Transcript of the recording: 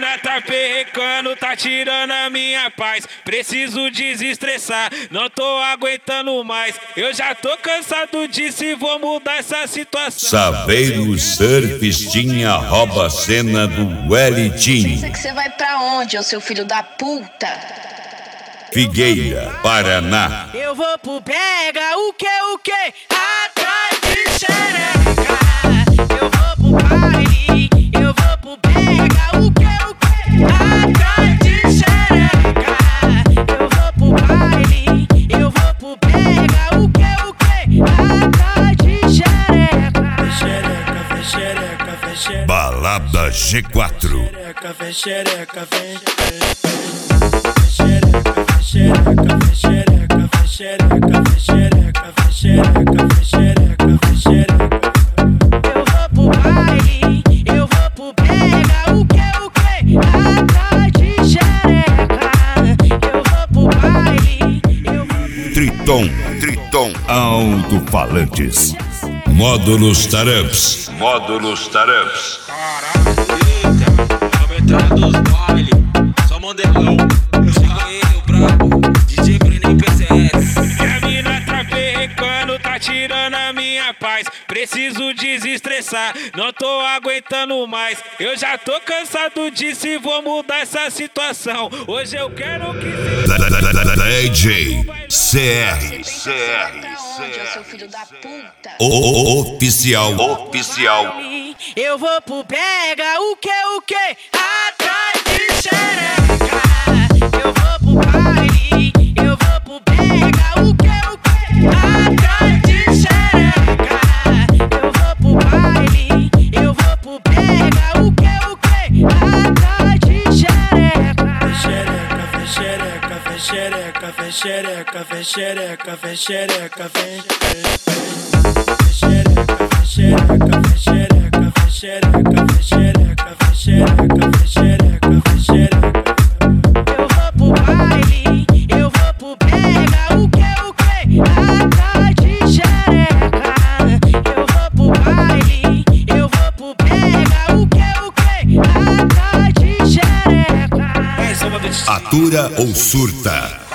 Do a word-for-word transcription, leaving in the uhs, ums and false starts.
mina tá perrecando, tá tirando a minha paz. Preciso desestressar, não tô aguentando mais. Eu já tô cansado disso e vou mudar essa situação. Saveiro Surfistinha rouba a cena do Wellington. Pensa que você vai pra onde, ô seu filho da puta? Figueira, Paraná. Eu vou pro pega, o que, o que? Atrás de xereca. Eu vou pro baile, eu vou pro pega, o que, o que? Atrás de xereca. Eu vou pro baile, eu vou pro pega, o que, o que? Atrás de xereca. Xereca, vem xereca, vem xereca. Balada G quatro. Xereca, vem xereca, vem xereca, vem xereca, vem xereca, vem xereca, vem xereca, vem xereca, vem xereca. Eu vou pro baile, eu vou pro pega, o que, o que? Atrás de xereca. Eu vou pro baile, eu vou... Triton, Triton, alto-falantes. Módulos Taramps. Módulos Taramps. Caralho, eita, aumentando dos baile, só modelão. Cheguei, o brabo, D J Bruno P C S. Minha mina tá perrecando, tá tirando a minha paz. Preciso desestressar, não tô aguentando mais. Eu já tô cansado disso e vou mudar essa situação. Hoje eu quero que D J C R. C R. Pra onde, ô seu filho da puta? O oficial. Oficial. Eu vou pro pega, o que, o que? Atrás de xereca. Eu vou pro baile, eu vou pro pega, o que, o que? Atrás de xereca. Eu vou pro baile, eu vou pro pega, o que, o que? Atrás de xereca. Vem xereca, vem xereca, vem xereca, vem xereca, vem xereca, vem xereca, vem xereca, vem xereca, vem xereca, vem xereca, vem xereca, vem xereca. Eu vou pro baile, eu vou pro pega, o que, o que? Atrás de xereca. Eu vou pro baile, eu vou pro pega, o que, o que? Atrás de xereca. Atura ou surta?